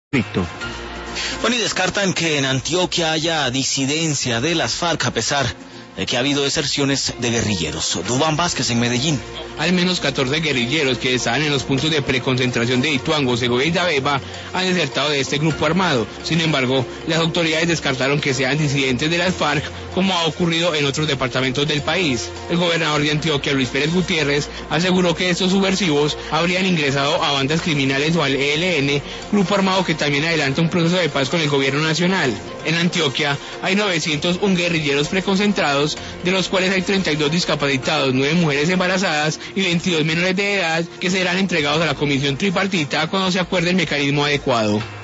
conflicto. Bueno, y descartan que en Antioquia haya disidencia de las FARC a pesar de que ha habido deserciones de guerrilleros. Duván Vázquez en Medellín. Al menos 14 guerrilleros que estaban en los puntos de preconcentración de Ituango, Segovia y Dabeiba han desertado de este grupo armado. Sin embargo, las autoridades descartaron que sean disidentes de las FARC, como ha ocurrido en otros departamentos del país. El gobernador de Antioquia, Luis Pérez Gutiérrez, aseguró que estos subversivos habrían ingresado a bandas criminales o al ELN, grupo armado que también adelanta un proceso de paz con el gobierno nacional. En Antioquia hay 901 guerrilleros preconcentrados, de los cuales hay 32 discapacitados, 9 mujeres embarazadas y 22 menores de edad que serán entregados a la comisión tripartita cuando se acuerde el mecanismo adecuado.